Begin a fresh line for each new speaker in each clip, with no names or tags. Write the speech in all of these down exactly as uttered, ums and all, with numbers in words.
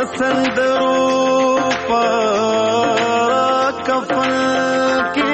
سندرو په کفن کې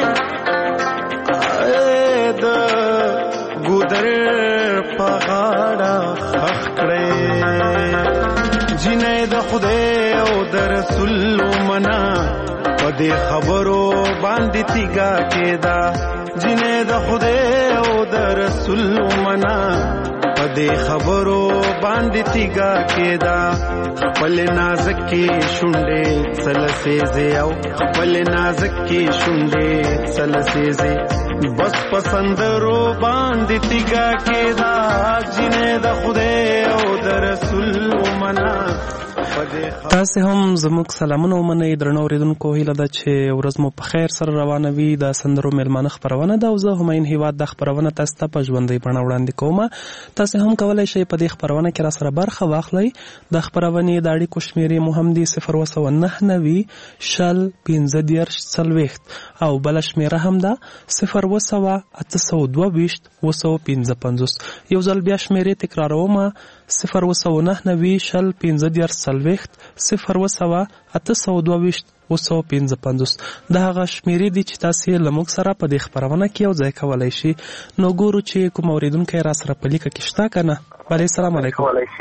د ګودر په غاړه خخ کړې جنې د خدای او د رسول منا په دې خبرو باندې تیګا کېدا جنې د خدای او د رسول منا په دې خبرو باندې تیګا کېدا خپل نازک کې شونډې سلسېزې او خپل نازک کې شونډې سلسېزې بس پسندرو باندې تیګا کېدا جنې د خدای او د رسول منا.
تاسې هم زموږ سلامونه ومنئ درنو اورېدونکو. هیله ده چې ورځ مو په خیر سره روانه وي. د سندرو میلمانه خپرونه ده او زه همایون هیواد د خپرونه تاسو ته په ژوندۍ بڼه وړاندې کوم. تاسې هم کولی شئ په دې خپرونه کې را سره برخه واخلئ. د خپرونې د اړیکو شمیرې مو هم دي صفر اووه سوه نهه نوي شل پنځه دېرش څلوېښت او بله شمیره هم ده صفر اووه سوه اته سوه دوه ویشت اووه سوه پنځه پنځوس. یو ځل بیا شمیرې تکرارومه صفر اووه سوه نهه نوي شل پنځه دېرش څلوېښت صفر اووه سوه اته سوه دوه ویشت اووه سوه پنځه پنځوس. دا هغه شمیرې دي چې تاسې له موږ سره په دې خپرونه کې یو ځای کولی شي. نو ګورو چې کوم اورېدونکی را سره په لیکه کې شته که نه. بله السلام علیکم.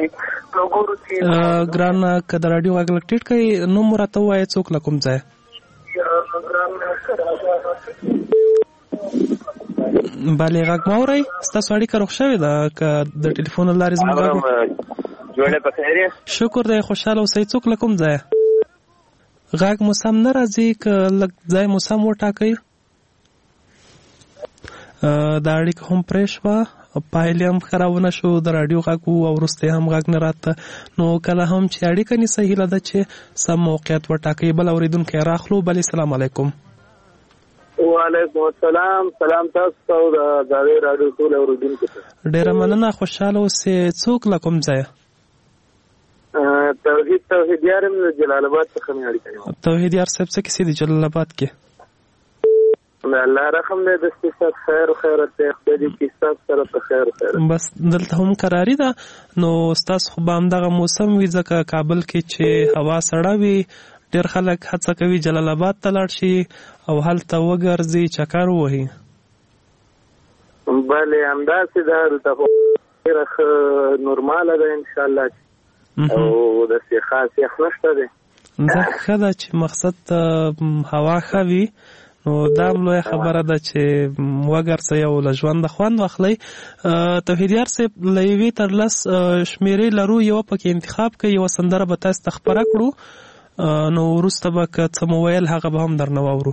ګرانه که د راډیو غږ لږ ټیټ کړئ نوم مو راته ووایه څوک له کوم ځایه. بله غږ ما اورئ. ستاسو اړیکه روغ شوې ده که د ټلیفون له لارې زموږ غږ شکر دی خوشحاله اوسئ. څوک له کوم ځایه؟ غږ مو سم نه راځي که لږ ځای مو سم وټاکئ. دا اړیکه هم پرې شوه پایلې هم خرابونه شو د راډیو غږ و او وروسته هم غږ نه راته. نو کله هم چې اړیکه نیسئ هیله ده چې سم موقعیت وټاکئ. بل اورېدونکی راخلو. بلې السلام علیکم.
وعلیکم السلام. سلام تاسو ته او د راډیو ټول اورېدونکو ته.
ډېره مننه خوشحاله اوسئ. څوک له کوم ځایه؟
توحید توحید یار م جلال آباد څخه مې اړیکه نیولې.
توحید یار صاحب څه کیسې دي جلال آباد کې؟
الله رحم دې د ستاسو خیر او خیرت دې خدای دې کې ستاسو سره په خیر او خیرت.
بس دلته هم قراری ده. نو ستاسو خو به همدغه موسم وي ځکه کابل کې چې هوا سړه وي ډېر خلک هڅه کوي جلال آباد ته لاړ شي او هلته وګرځي چکر ووهي.
بله همداسې ده. دلته خو ډېره ښه نورماله ده انشاءالله او داسې خاص یخ نشته دی.
ځکه ښه ده چې مقصد هوا ښه وي نو دا هم لویه خبره ده چې وګرځئ او له ژونده خوند واخلئ. توحید یار صاحب له یوې تر لس شمېرې لرو یوه پکې انتخاب کړئ. یوه سندره به تاسو ته خپره کړو نو وروسته به که څه مو ویل هغه به هم درنه واورو.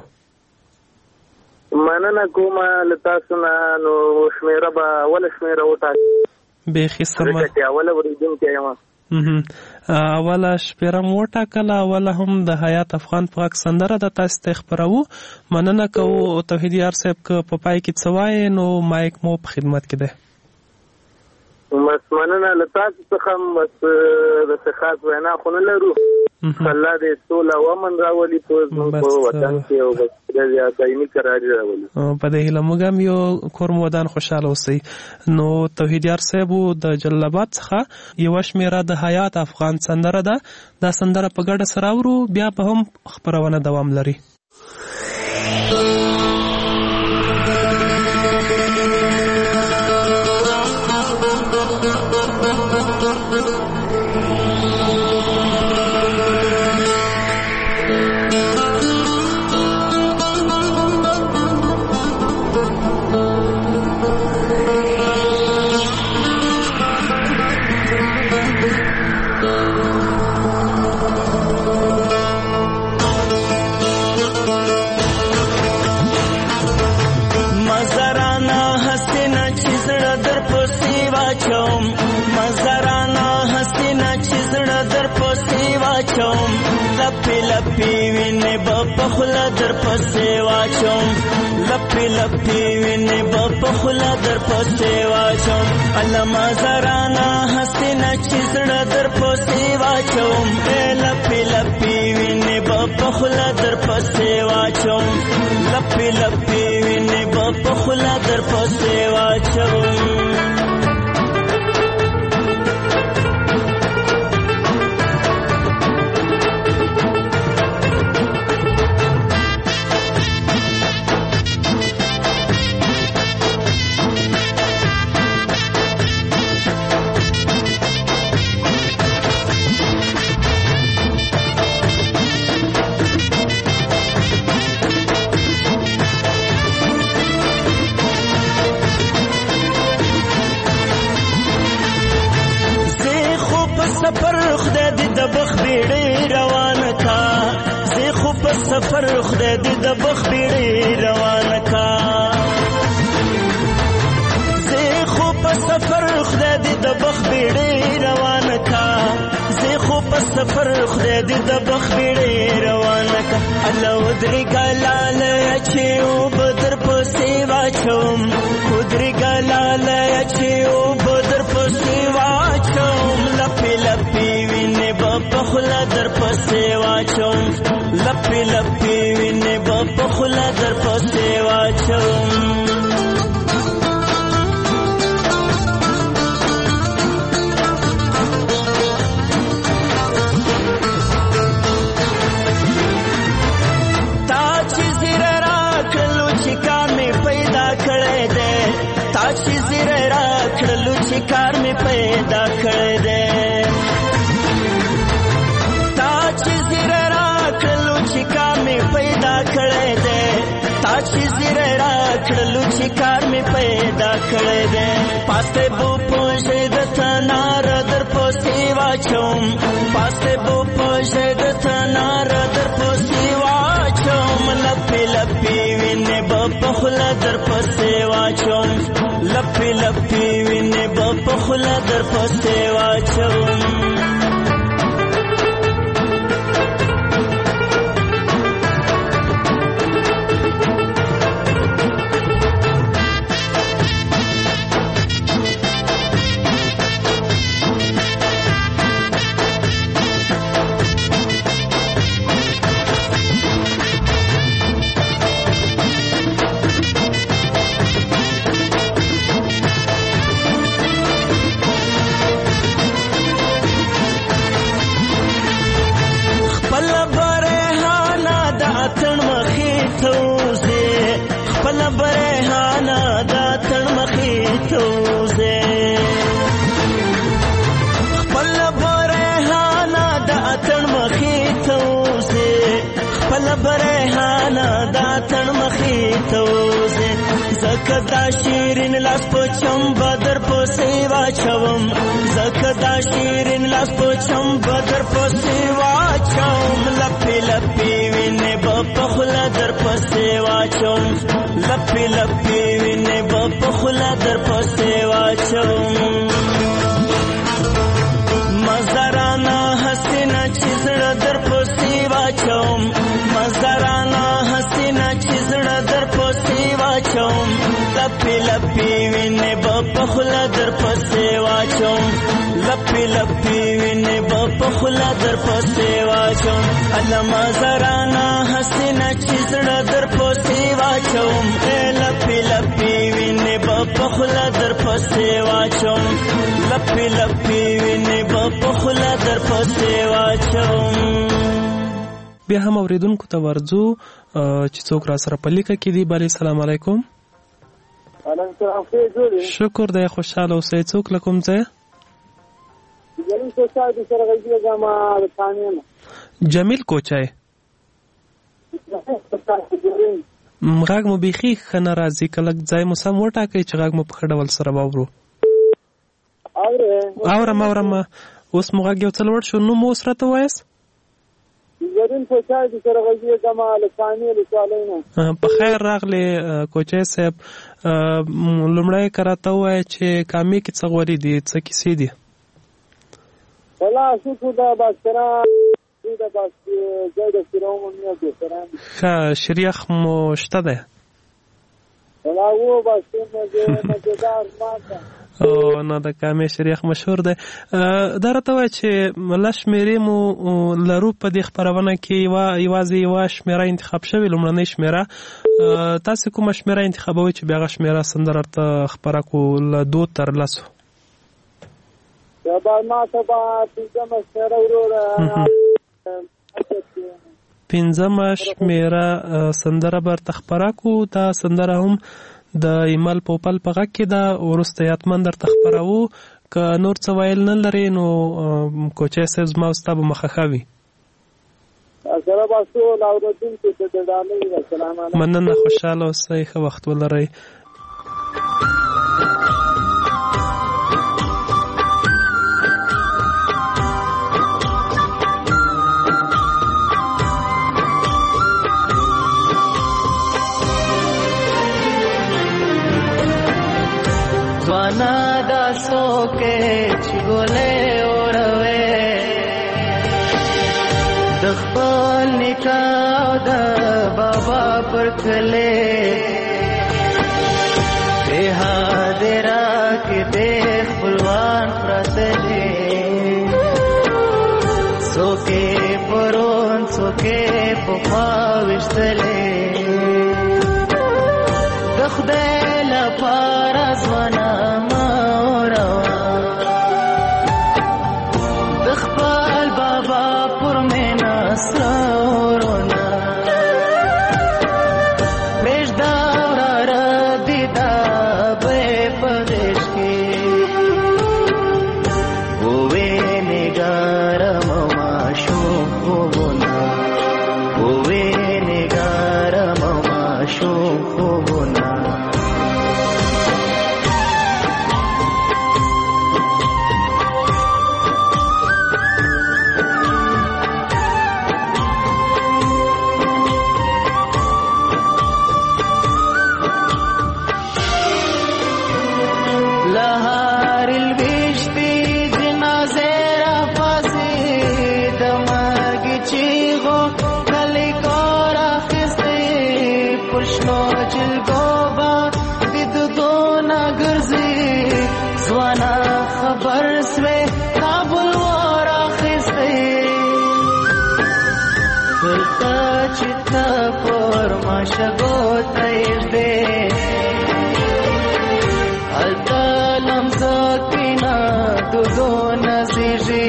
مننه کومه له تاسو نه. نو شمېره به اوله شمېره وټاکئ.
بیخي سمه
اوله اورېدونکی یم.
اوله شپېره مو وټاکله. اوله هم د حیات افغان په غږ سندره ده تاسو ته خپروو. مننه کوو توحید یار صاحب که په پای کې څه وایې نو مایک مو په خدمت کې دی.
بس مننه له تاسو څخه هم بس داسې خاص وینا خو نه لرو. الله دې سوله او امن راولي په زموږ په وطن کې او بس دایمي قراري راولي. په
دې هیله موږ هم یو کور مو ودان خوشحاله اوسئ. نو توحید یار صاحب د جلال آباد څخه یوه شمېره د حیات افغان سندره ده. دا سندره په ګډه سره اورو بیا به هم خپرونه دوام لري.
لپی لپی وینې به په خوله در پسې واچوم لپی لپی وینې به په خوله در پسې واچوم علما زرانا حسینه چې زړه در پسې واچوم لپی لپی وینې به په خوله در پسې واچوم لپی لپی وینې به په خوله در پسې واچوم سفر خدای دې د بخ بیړې روانه کا زه خو په سفر خدای دې د بخ بیړې روانه کا زه خو په سفر خدای دې د بخ بیړې روانه کا الله ودرې ګلال چې او بدر په سیوا چوم ودرې ګلال چې او بدر په سیوا چوم لپی لپی وینې په خلا در په سیوا چوم لپی لپی وینې په خلا در په سیوا چوم چې زیره را کړلو چې کار مې پیدا کړی دی تا چې زیره را کړلو چې کار مې پیدا کړی دی تا چې زیره را کړلو چې کار مې پیدا کړی دی پاسته بو پوښې د تنار در پسې واچوم پاسته بو پوښې د تنار در پسې واچوم لپې لپې وینې په خلا در پسې واچوم لپی لپی وینې په خلا در پسې واچوم زکدا شیرین لاس پچم بدر پسې واچوم زکدا شیرین لاس پچم بدر پسې واچوم لپی لپی وینې په خلا در پسې واچوم لپی لپی وینې په خلا در پسې واچوم مزارانا حسینا چې زړه در پسې واچوم مزارانا حسینا چې زړه در پسې واچوم لپی لپی وینې په خلا در پسې واچوم لپی لپی وینې په خلا در پسې واچوم الله مزارانا حسینا چې زړه در پسې واچوم لپی لپی وینې په خلا در پسې واچوم لپی لپی وینې په خلا در پسې واچوم
بیا هم اوریدونکو ته ورځو چې څوک را سره په لیکه کې دی بله سلام علیکم شکر دی خوشحاله اوسئ څوک له کوم ځای جمیل کوچای غږ مو بیخي ښه نه راځي که لږ ځای مو سم وټاکئ چې غږ مو په ښه ډول سره واورو اورم اورم اوس مو غږ یو څه لوړ شو نوم مو اوس راته ووایاست په خیر راغلی کوچای صاحب لومړی که راته ووایه چې کامې کې څه غورې دي څه کیسې دي ښه شریخ مو شته دی او نو د کامې شریخ مشهور دی دا راته وایه چې لس شمېرې مو لرو په دې خپرونه کې یوازې یوه شمېره انتخاب شوې لومړنۍ شمېره تاسې کومه شمېره انتخابوئ چې بیا هغه شمېره سندره ورته خپره کړو له دو تر لسو پنځمه شمېره سندره به ورته خپره کړو دا سندره هم د ایمل پوپل په غږ کې ده وروسته یاتمن درته خپروو که نور څه ویل نه لرې نو کوچی صاحب زما او ستا به مخه ښه وي مننه خوشحاله اوسئ ښه وخت ولرئ
ځوانا دا څوکې چې ګلې اوروې د خپل نیکه او د بابا پر کلې بې حاضره کې دې خپلوان پراته دي څوکې پرون څوکې پخوا ویشتلې د خدای لپاره ځوانا مه اوروه د خپل بابا پر مینه سره ورونه پرېږده وراره دیده به یې په غېږ کې ووې نګارم ماشوم خوبونه ووې نګارم ماشوم خوبونه شګو ته یږدې هلته لمزه کینه دودونه زیږي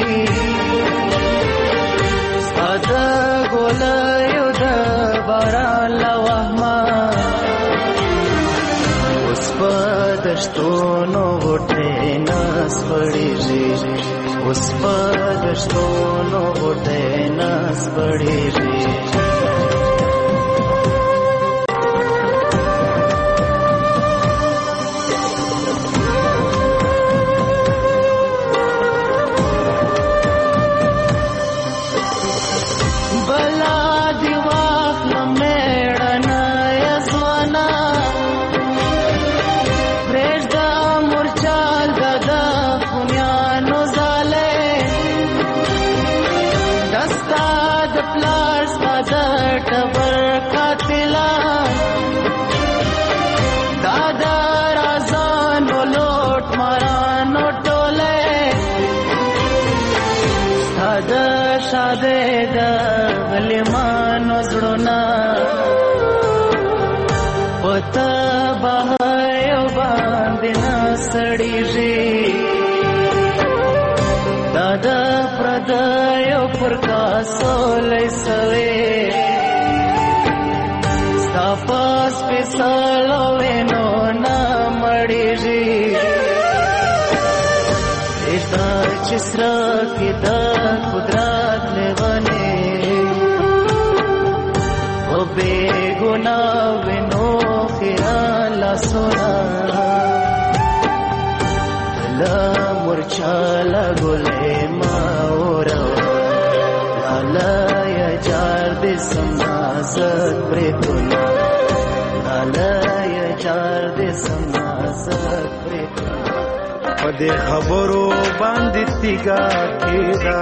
ستا د ګولیو د باران له وهمه اوس په دشتونو غوټې نه سپړېږي اوس په دشتونو غوټې نه سپړېږي شاده د غلیمانو زړونه پته بهایو باندې نه سړېږي دا د پردیو پر کاسو لۍ سوې ستا په سپېڅلو وینو نه مړېږي پرېږده چې سره کې د قدرت لیونې په بې ګناه وینو خیران لاسونه له مورچا له ګلې مه اوروه لالیه جار دې سم نازک بریتونه لالیه جار دې سم نازک بریتونه
په دې خبرو باندې تیګا کېدا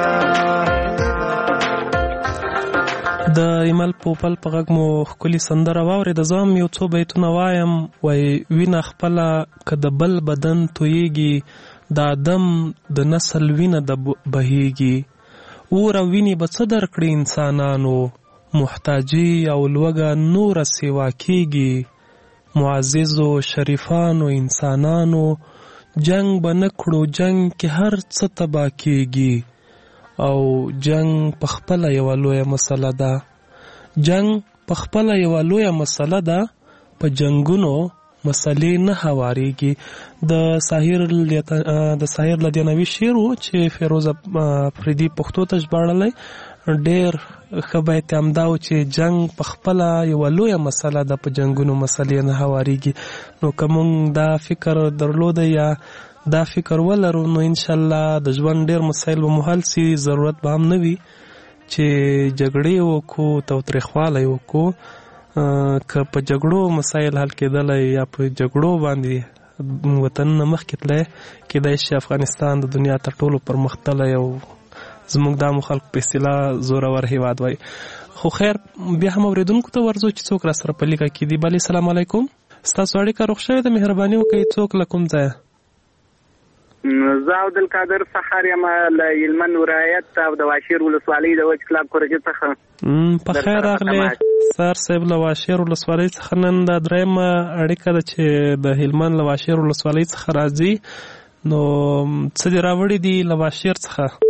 د ایمل پوپل په غږ مو ښکلي سندره واورېده. زه هم یو څو بیتونه وایم. وایي وینه خپله که د بل بدن تویږي د آدم د نسل وینه د بهیږي اور او وینې به څه درکړي انسانانو محتاجي او لوږه نوره سیوا کېږي معززو شریفانو انسانانو جنگ به نه کړو جنگ کې هر څه تباه کېږي او جنگ پخپله یوه لویه مسله ده جنگ پخپله یوه لویه مسله ده په جنگونو مسلې نه هواریږي. د ساحر د ساحر لدیانوي شعر و چې فیروز افریدي پښتو ته ژباړلی ډېر ښه بیت یې همدا و چې جنگ پخپله یوه لویه مسله ده په جنګونو مسلې نه هواریږي. نو که موږ دا فکر درلوده یا دا فکر ولرو نو انشاءالله د ژوند ډېر مسایل به مو حل سي ضرورت به هم نه وي چې جګړې وکړو تاوتریخوالی وکړو. که په جګړو مسایل حل کېدلی یا په جګړو باندې وطن نه مخکې تللی کېدای شي افغانستان د دنیا تر ټولو پرمختللی او زموږ د عامو خلکو په اصطلاح زورور هیواد وای. خو خیر بیا هم اورېدونکو ته ورځو چې څوک را سره په لیکه کې دي. بلې سلام علیکم، ستاسو اړیکه روغ شوې ده، مهرباني وکړئ څوک له کوم ځایه؟
زه عبدالقادر سخار یم له هلمند ولایت او د واشیر ولسوالۍ د وچ کلاب کورجې څخه. په
خیر راغلی سر صاحب له واشیر ولسوالۍ څخه. نن دا درېیمه اړیکه ده چې د هلمند له واشیر ولسوالۍ څخه راځي. نو څه دې راوړي دي له واشیر څخه؟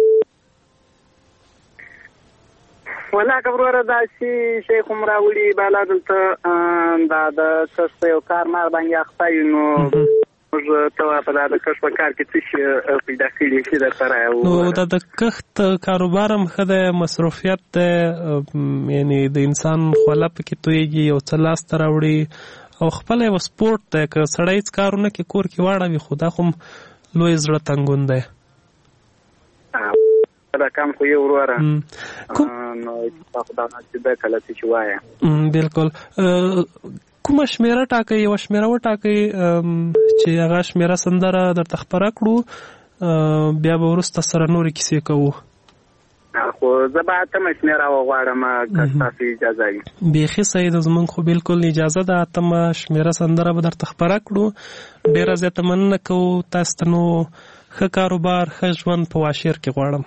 ولا کبروره داسې شی خو م راوړي بالا دلته دا د کښت په یو کار مار باندې اخته یو. نو موږ ته په دا د کښت په کار کې څه شي پیدا کړي چې در سره
نو دا د کښت کاروبار هم ښه دی، مصروفیت دی، یعنې د انسان خوله پکې تویږي، یو څه لاسته راوړي او خپله یو سپورټ دی. که سړی هېڅ کار ونه کړي کور کې واړوي، خو دا خو هم لوی زړه تنګون دی.
دا کم خو یې وروره نو خدای نصیب کله چې وایه.
بلکل. کومه شمېره ټاکئ؟ یوه شمېره وټاکئ چې هغه شمېره سندره درته خپره کړو، بیا به وروسته سره نورې کیسې کوو.
خو زه به اتمه شمېره وغواړم که ستاسو اجازه وي.
بیخي صحیح ده، زمونږ خو بلکل اجازه ده. اتمه شمېره سندره به درته خپره کړو. ډېره زیاته مننه کوو تاسو ته. نو ښه کاروبار، ښه ژوند په واشیر کې غواړم.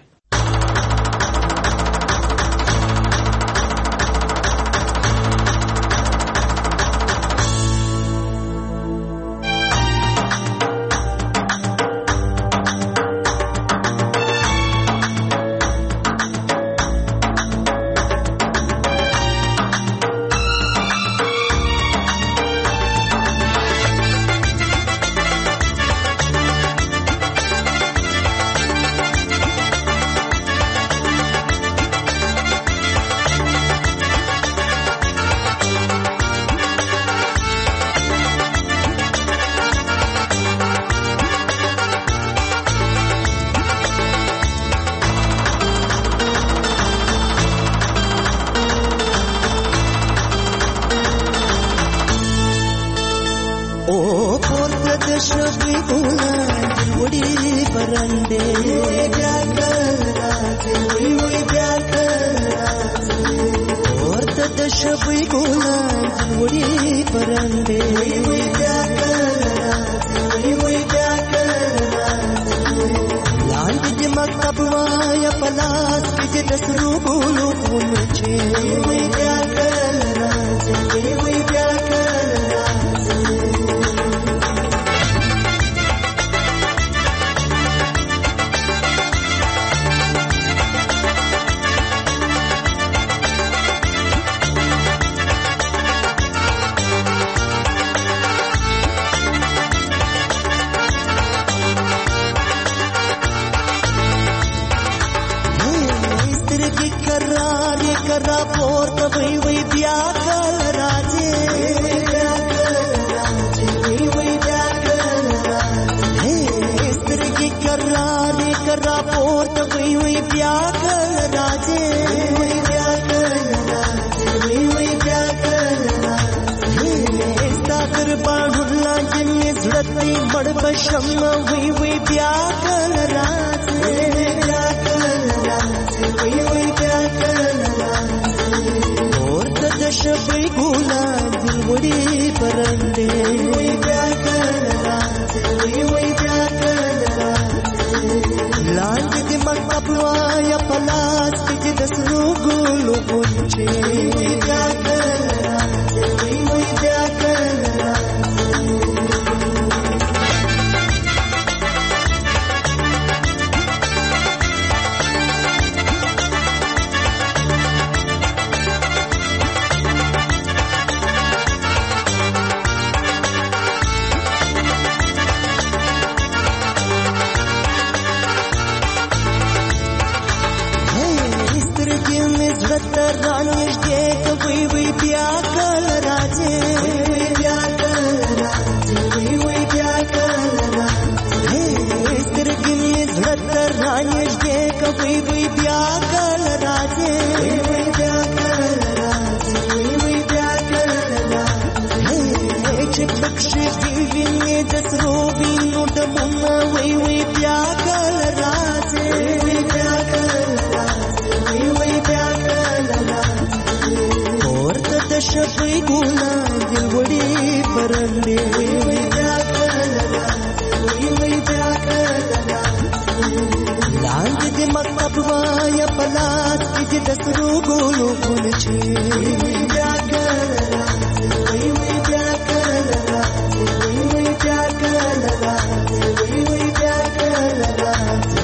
چې پکښې دې وینې د سرو وینو ډمونه وی وی بیا کله راځې وی بیا کله راځې وی وی بیا کله راځې پورته د شپې ګلان دل وړي پرندې وی وی بیا کله راځې وی وی بیا کله راځې لاندې د مکتب وایا په لاس کې چې د سرو ګلو ګل چې وی وی بیا کله راځې وی وی بیا کله راځې وی وی بیا کله راځې وی وی بیا کله راځې.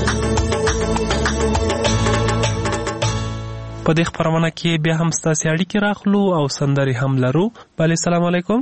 په دې خبرونه کې بیا هم ستاسو اړیکې راخلو او سندري هم لرو. بله السلام علیکم.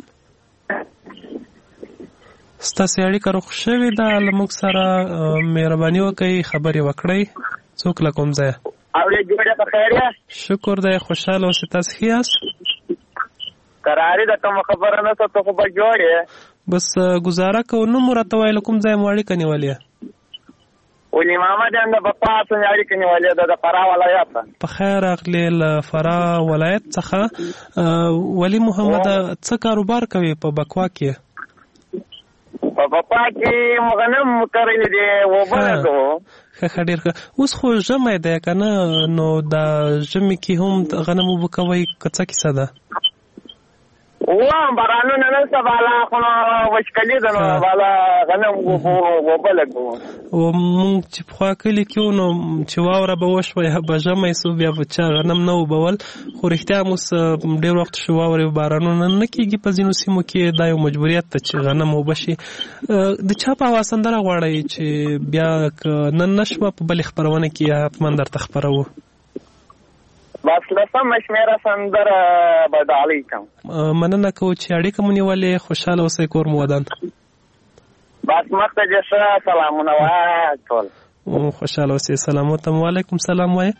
ستاسو اړیکه روغ شوې ده، له موږ سره مهرباني وکړئ خبرې وکړئ. څوک له کوم ځایه؟
اورې جوړه په خیر یې؟
شکر دی، خوشحاله اوسئ. تاسو ښه یاست؟
قرارې ده کومه خبره نشته، ته خو به جوړ یې.
بس ګزاره کوو. نوم مو راته وایه له کوم ځایه مو اړیکه نیولې؟
ولي محمد یم د بپا څخه اړیکه نیولې ده، د فراه ولایت.
په خیر راغلې له فراه ولایت څخه. ولي محمد څه کاروبار کوي په بکوا کې؟
په بپا کې غنم کرلې دي اوبه لګوو.
ښه ښه ډېر ښه. اوس خو ژمی دی که نه، نو دا ژمي کې هم غنم اوبه کوئ که څه کیسه ده؟
وام بارانونه نشته بالا، خو نو وچکلي ده نو بالا غنم اوبه لګوو.
او مونږ چې پخوا کلي کې وو نو چې واوره به وشوه یا به ژمی سو بیا به چا غنم نه اوبول، خو رښتیا هم اوس ډېر وخت شو واورې بارانونه نه کېږي په ځینو سیمو کې. دا یو مجبوریت ده چې غنم اوبه شي. د چا په هوا سندره غواړئ چې بیا که نن نه شوه په بلې خپرونه کې حتما درته خپروو؟
بس لسمه شمېره سندره به ډالۍ کړم.
مننه کوو چې اړیکه مو نیولې. خوشحاله اوسئ، کور مو ودان.
بس مخته دې ښه سلامونه وایه ټول.
خوشحاله اوسئ. سلام ورته وعلیکم سلام وایه.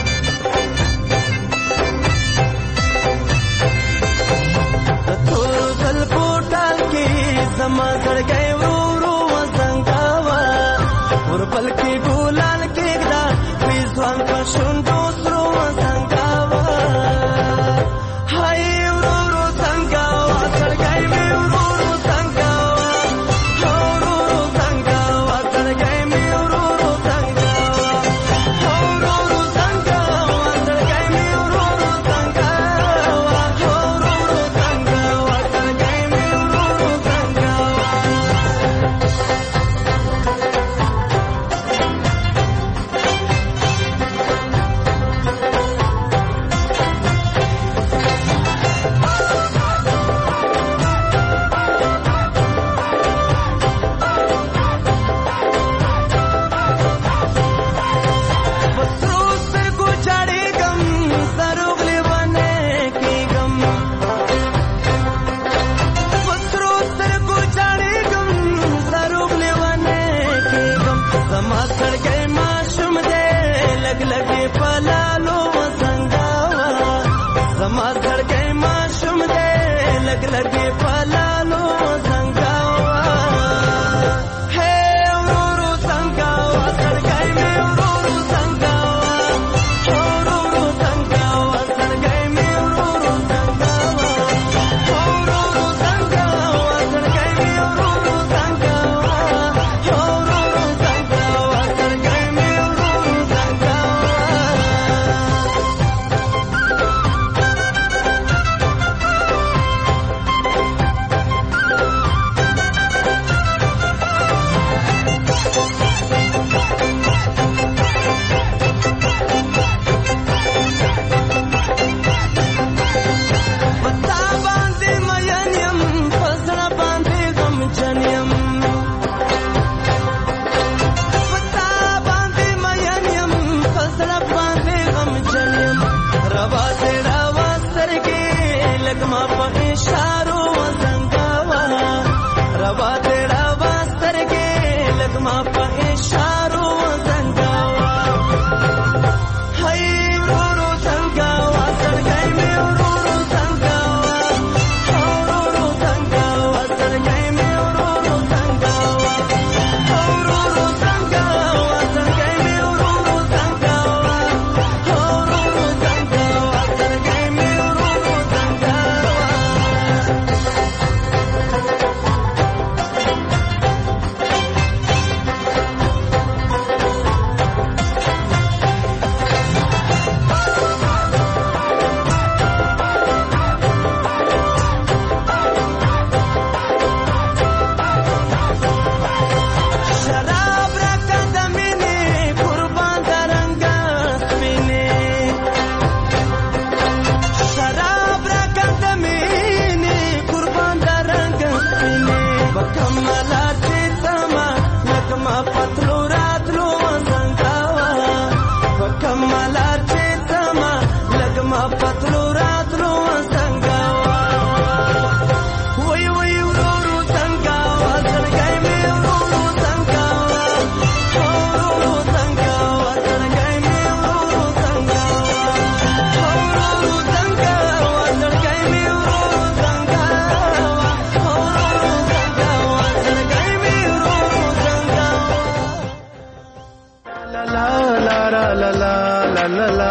د تور
زما پتلو راتلو څنګه وای وای ورو څنګه زړګی مې ورو څنګه ورو څنګه زړګی مې ورو څنګه ورو څنګه زړګی مې ورو څنګه ورو څنګه زړګی مې ورو څنګه
لا لا لا لا لا لا لا.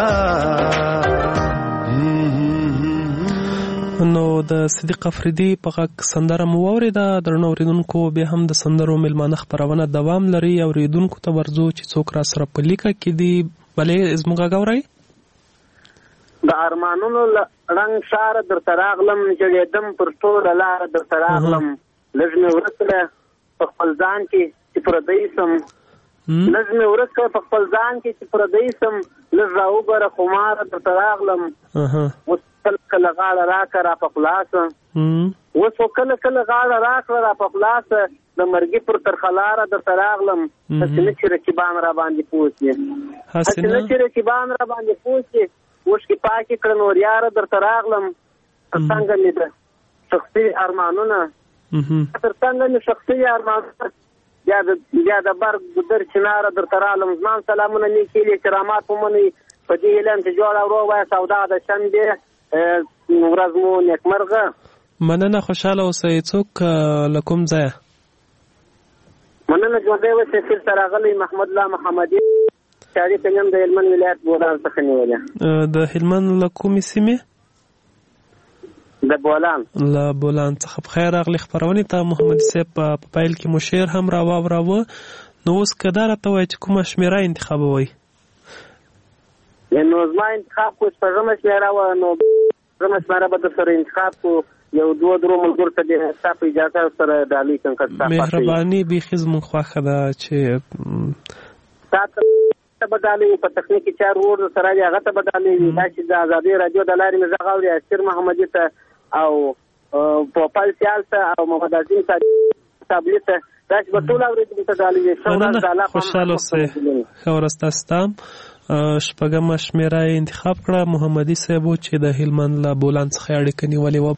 نو د صدیق افریدي په غږ سندره مو واورېده. درنو اورېدونکو بیا هم د سندرو میلمانه خپرونه دوام لري. اورېدونکو ته ورځو چې څوک را سره په لیکه کې دي. بلې زموږ غږ اورئ؟
د ارمانونو رنګ شاره درته راغلم جړېدم پر ټوله لاره درته راغلم لږ مې ورسره په خپل ځان کې چې پردی سم لږ مې ورسره په خپل ځان کې چې پردی سم لږ راوګوره خماره درته راغلم اوس کله کله غاړه راکړه را په خلاصه اوس خو کله کله غاړه راکړه را په خلاصه د مرګي پر ترخلاره درته راغلم هسې نه چې رقیبان را باندې پوه شي هسې نه چې رقیبان را باندې پوه شي اوښکې پاکې کړه نور یاره درته راغلم تر څنګه مې د شخصي ارمانونه تر څنګه مې شخصي ارمانونه بیا د بیا د برګ ګودر چناره درته راغلم زما سلامونه نیک هیلې کرامات ومنئ په دې هیله یم چې جوړه ورو وایه سودا د شنبې ورځ مو نیکمرغه.
مننه، خوشحاله اوسئ. څوک له کوم ځایه؟
مننه، ژوندی اوسئ. سر راغلی محمد الله محمدي شاري یم د هلمند ولایت بولان څخه نیولې.
د هلمند له کومې سیمې؟
د بولان.
له بولان څخه. بخیر راغلی خپرونې ته محمد صاحب. په پیل کې مو شعر هم راواوراوه. نو اوس که دا راته وایي چې کومه شمېره انتخابوئ؟
نو زما انتخاب کو شپږمه شمېره وه. نو شپږمه شمېره به در سره انتخاب کو. یو دوه درو ملګرو ته دې ستا په اجازه سره ډالۍ کړم که ستا
مهرباني بیخي زموږ خوښه ده چې
تا ته به ډالۍ په تخنیکي چارو ور سره دی هغه ته به ډالۍ وي. دا چې د ازادۍ راډیو د لارې مې غږ اوري اسیر محمدي ته او پوپل سیال ته او محمد عظیم صابلي ته دا چې به ټول اورېدونکو ته ډالۍ وي.
مننه، خوشحاله اوسئ. ښه ورځ تاسو ته هم. شپږمه شمېره یې انتخاب کړه. محمدي صاحب و چې د هلمند له بولان څخه اړیکه نیولې وه.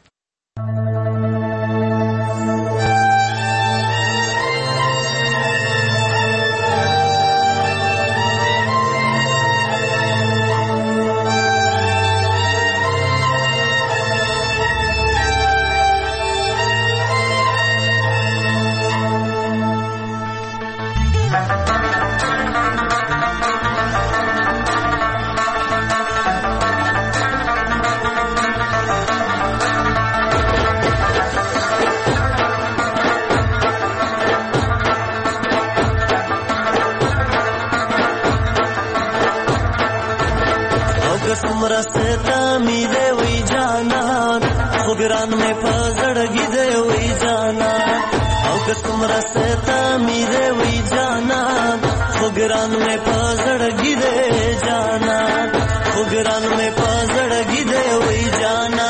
ګران مې په زړګي دی وای جانا او که څومره ستا مې دی وای جانا خو ګران مې په زړګي دی جانا خو ګران مې په زړګي دی وای جانا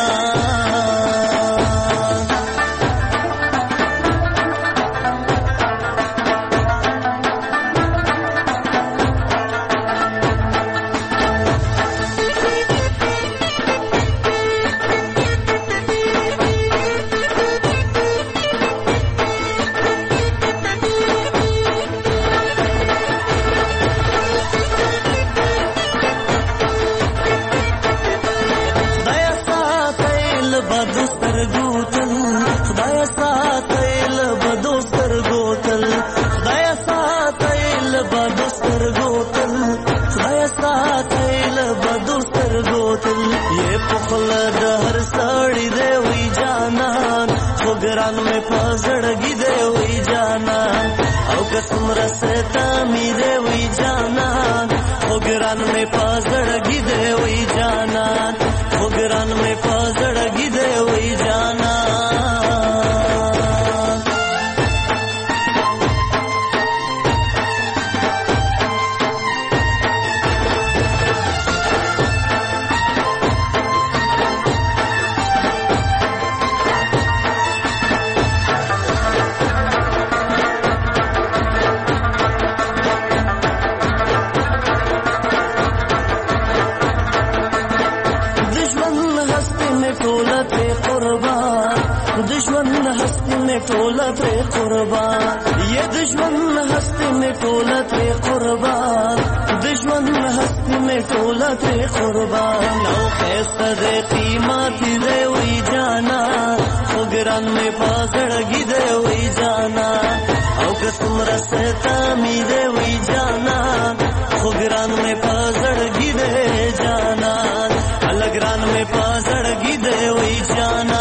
میں ټوله ترې قربان یې د ژوند هستي مې ټوله ترې قربان د ژوند هستي مې ټوله ترې قربان او ښایسته دی قیمت دی وی جانا خو ګران مې په زړګي دی وی جانا او که څومره ستمي دی وی جانا خو ګران مې په زړګي دی جانا هله ګران مې په زړګي دی وی جانا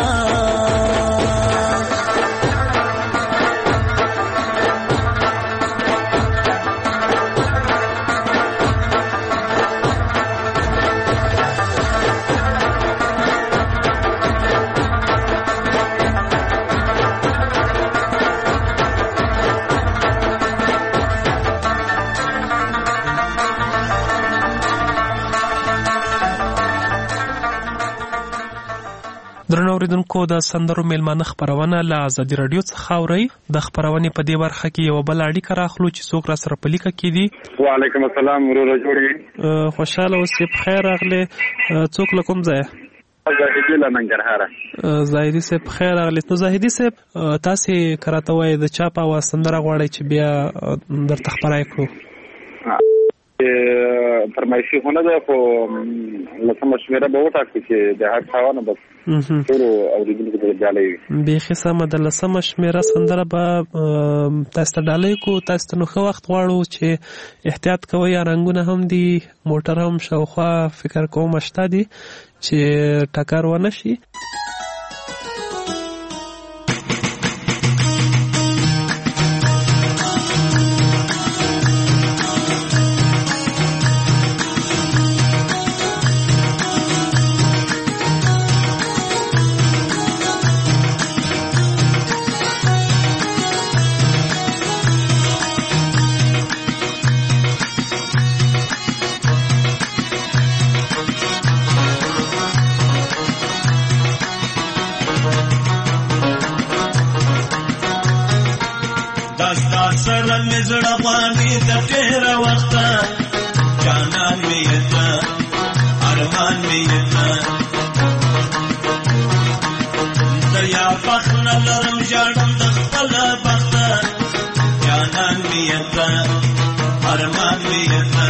درنو اوریدونکو د سندرو میلمانه خپرونه له ازادي رادیو څخه اورئ. د خپرونې په دې برخه کې یو بل اړیکه راخلو چې څوک را سره په لیکه کې دي.
وعلیکم السلام ورور جوړی
خوشاله اوسې بخیر راغلی. څوک له کوم ځای؟
زاهدي له ننګرهاره.
زاهدي صاحب بخیر راغلی. نو زاهدي صاحب تاسې کراته وایي د چا په اواز سندره غواړئ چې بیا درته خپرای کړو؟
فرمایشي خونه ده خو لسمه شمېره به وټاکو چې د هر څاونه به ټولو اورېدونکو ته ډالۍ وي.
بیخي سمه ده. لسمه شمېره سندره به تاسو ته ډالۍ کړو. تاسو ته نو ښه وخت غواړو چې احتیاط کوئ. رنګونه هم دي، موټر هم شاوخوا فکر کوم شته دي چې ټکر ونه شي.
سره مې زړه غواړي د ډېره وخته جانان مې یې ته ارمان مې یې ته د یا بخت نه لرم ژاړم د خپله بخته جانان مې یې ته ارمان مې یې ته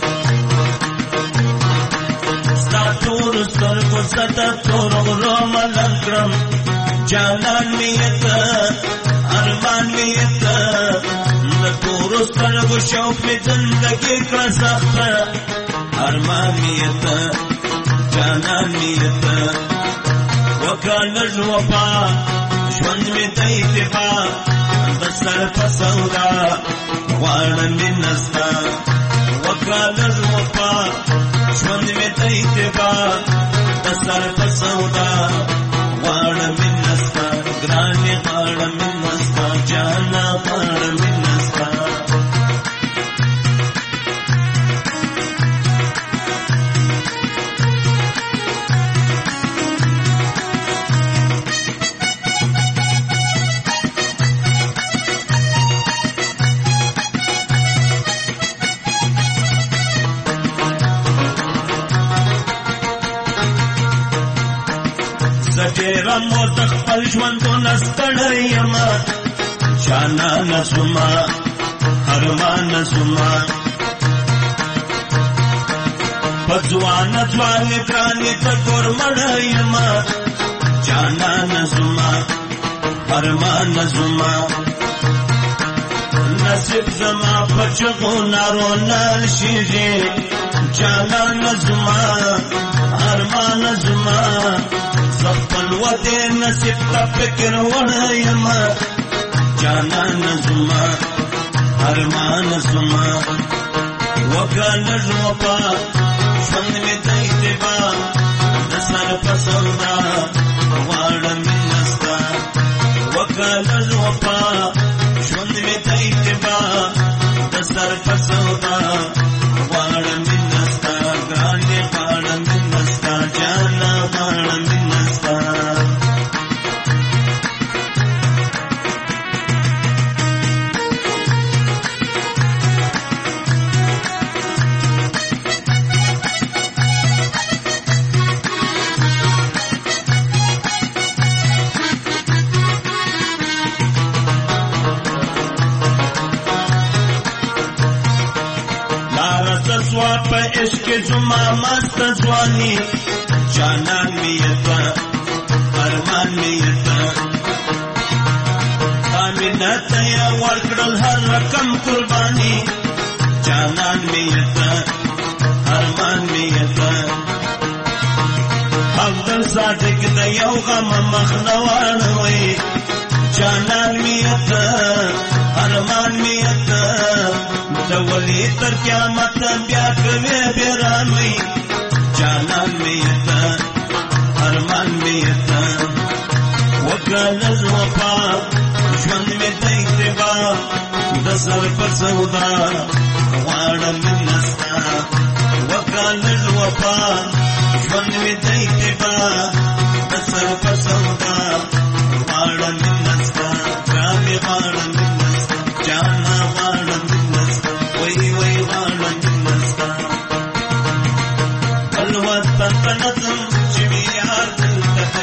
ستا تورو سترګو زه د تورو غرو ملنګ کړم جانان مې یې ته ارمان مې یې ته د تورو سترګو شوق مې زندګي کړه سخته ارمان مې یې ته جانان مې یې ته وکړه لږ وفا ژوند مې ته اتفاق د سر په سودا غواړم مینه ستا وکړه لږ وفا ژوند مې ته اتفاق د سر په سودا غواړم مینه ستا ګرانې غواړم مینه ستا جانا غواړم مینه ستا ډېره مور د خپل ژوندونه ستړی یمه جانانه زما ارمانه زما په ځوانه ځوانې ګرانې ته ګورمړه یمه جانانه زما ارمانه زما نصیب زما په چغو نارو نال شیږي جانانه زما ارمانه زما خپل وته نصیب ته فکر وړه یمه جانانه زما ارمان زما وکړه لږ وفا ژوند مې ته اتباع د سر په سودا غواړم مینه ستا وکړه لږ وفا ژوند مې ته اتباع د سر په سودا غواړم مینه ستا ګرانې غواړم مینه ستا جانه غواړم مینه ستا په عشق زما مست ځواني جانان می یتا ارمان می یتا امینت یا ورکړل هر رقم قرباني جانان می یتا ارمان می یتا عبدل صادق د یو غم مخنوان وي جانان می یتا ارمان می یتا د ولی تر قیامت بیا کوي بیران وي جانان می یتا ارمان می یتا وکاله وفا ژوند می تیتبا د سر په سودا غواړم نستا وکاله وفا ژوند می تیتبا د سر په سودا غواړم نستا ګرامي غواړم نستا جانا غواړم نستا وای وای غواړم نستا الوطن تنظم چې یار دلته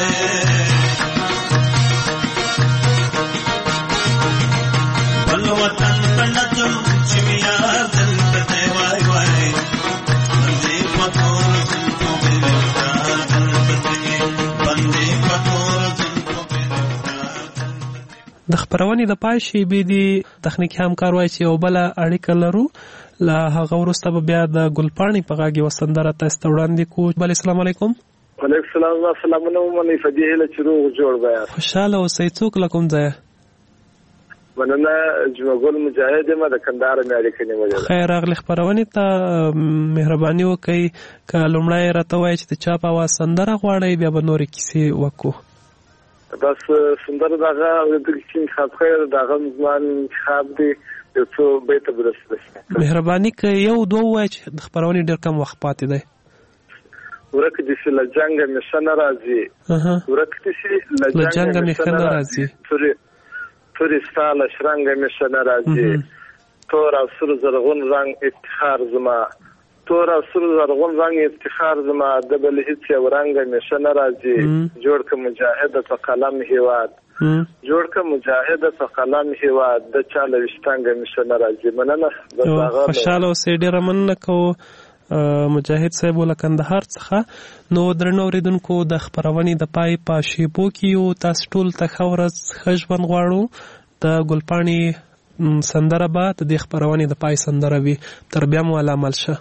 الوطن تنظم چې یار دلته وای وای باندې پتور زنتو بیرتا دلته باندې پتور زنتو بیرتا
د خبرونې د پای شی به دي تخنیکی همکار وای چې یو بل اړیکه لرو لا هغه وروسته بیا د ګلپاڼې په غاګي وسندره تاسو ته وړاندې کوم. بل السلام علیکم.
وعلیکم السلام و سلامونه مونږ فدیه له چروغ جوړ بیا
خوشاله اوسئ. څوک لکم ځای
مننه جمعګل مجاهد ما د کندهار مې اړیکه نیولې.
خیر اغلی خبرونه ته مهرباني وکړئ که لومړی راته وایي چې د چا په اواز سندره غواړئ بیا به نورې کیسې وکړو.
بس سندره دغه د کیسې انتخاب خیر دغه ځوان انتخاب دی یو څو بیت برسته.
مهرباني که یو دوه وایي چې د خبرونې ډېر کم وخت پاتې دی.
ورک دې سي له جنګه مې ښه نه راځي ورک دې سي
له جنګه مې ښه نه راځي
تورې ستا له شرنګه مې ښه نه راځي تور او سور زرغون رنګ افتخار زما تور او سور زرغون رنګ افتخار زما د بل هیڅ یو رنګه مې ښه نه راځي جوړ که مجاهد په قلم هیواد جوړ که مجاهد په قلم هیواد د چا له ویشتنګه مې ښه نه راځي. مننه
خوشحاله اوسئ. ډېره مننه کوو مجاهد صاحب له کندهار څخه. نو درنو اوریدونکو د خبرونې د پای په شیبو کې یو تاسو ټول ته ښه ورځ ښه ژوند غواړو. د ګلپاڼې سندره به د دې خبرونې د پای سندره وي. تر بیا مو الله عمل شه.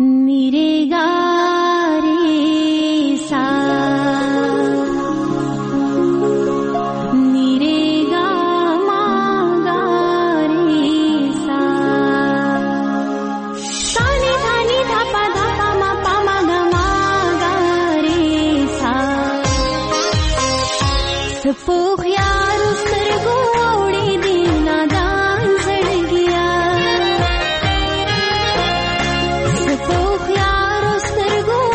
پوخ یار سترګو اوړي دي نادان زړګیا پوخ یار سترګو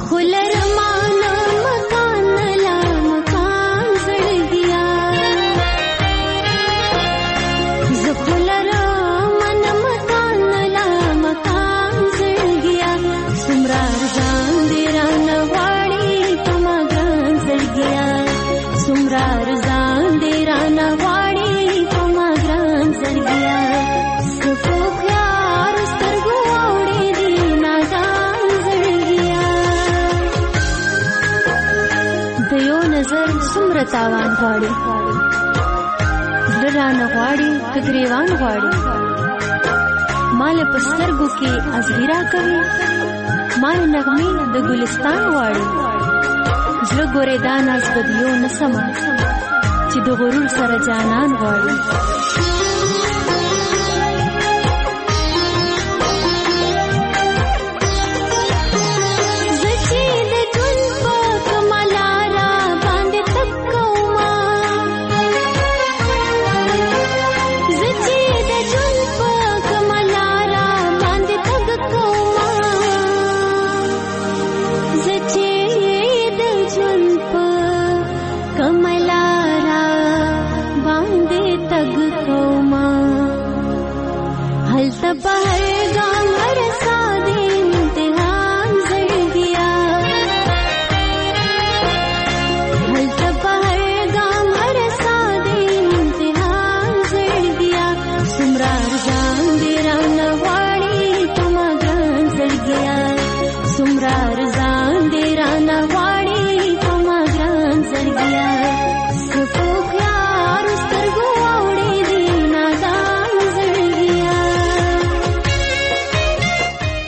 زخلر مانا مکان لا مکان زړ گیا زخلر مانا مکان لا مکان زړ گیا سمرار ځان دې رانه واړې پما ګران زړ گیا سمرار ځان دې رانه واړې پما ګران زړ گیا سمره تاوان غواړي زړه رانه غواړي که ګریوان غواړي مال په سترګو کې ازغیرا کوي مال نغمې د ګلستان غواړي زړه ګورې دا ناز بدیو نه سمه چې د غرور سره جانان غواړي